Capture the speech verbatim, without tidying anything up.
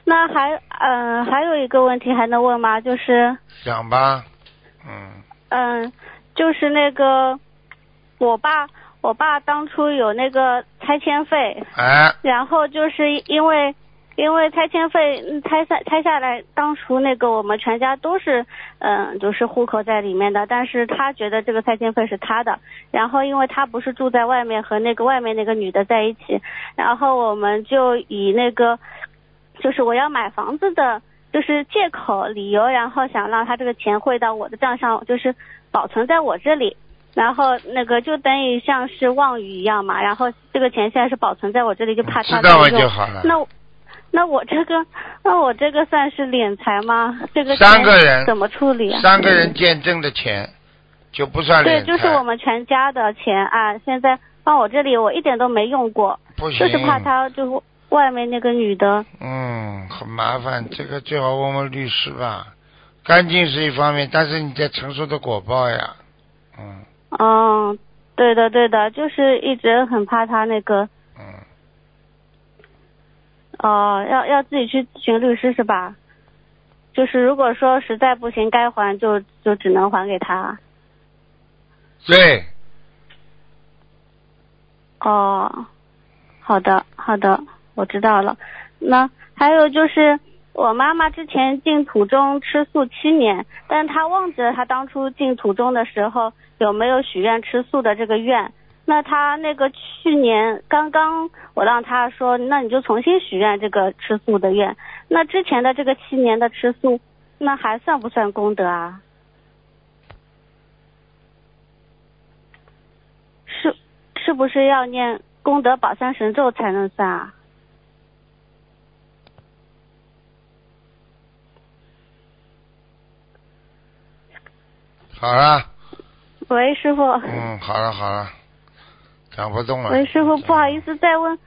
那还嗯、呃、还有一个问题还能问吗？就是讲吧。嗯。 嗯，就是那个我爸我爸当初有那个拆迁费， 哎。 然后就是因为因为拆迁费嗯拆下拆下来，当初那个我们全家都是嗯就是户口在里面的，但是他觉得这个拆迁费是他的，然后因为他不是住在外面和那个外面那个女的在一起，然后我们就以那个就是我要买房子的就是借口理由，然后想让他这个钱汇到我的账上，就是保存在我这里，然后那个就等于像是望雨一样嘛，然后这个钱现在是保存在我这里，就怕他知道了就好了。 那那我这个那我这个算是敛财吗？这个三个人怎么处理啊？ 三个人见证的钱就不算敛财。 对，就是我们全家的钱啊，现在放我这里，我一点都没用过， 不行， 就是怕他就是外面那个女的。 嗯，很麻烦，这个最好问问律师吧。干净是一方面，但是你在承受的果报呀。嗯。 嗯，对的对的，就是一直很怕他那个。 嗯。 哦，要要自己去咨询律师是吧？就是如果说实在不行该还就就只能还给他。 对。 哦，好的好的，我知道了。那还有就是我妈妈之前进土中吃素七年，但她忘记了她当初进土中的时候有没有许愿吃素的这个愿。那她那个去年刚刚我让她说，那你就重新许愿这个吃素的愿。那之前的这个七年的吃素，那还算不算功德啊？是是不是要念功德宝山神咒才能算啊？ 好了。 喂，师傅。 嗯，好了好了，讲不动了。 喂，师傅，不好意思，再问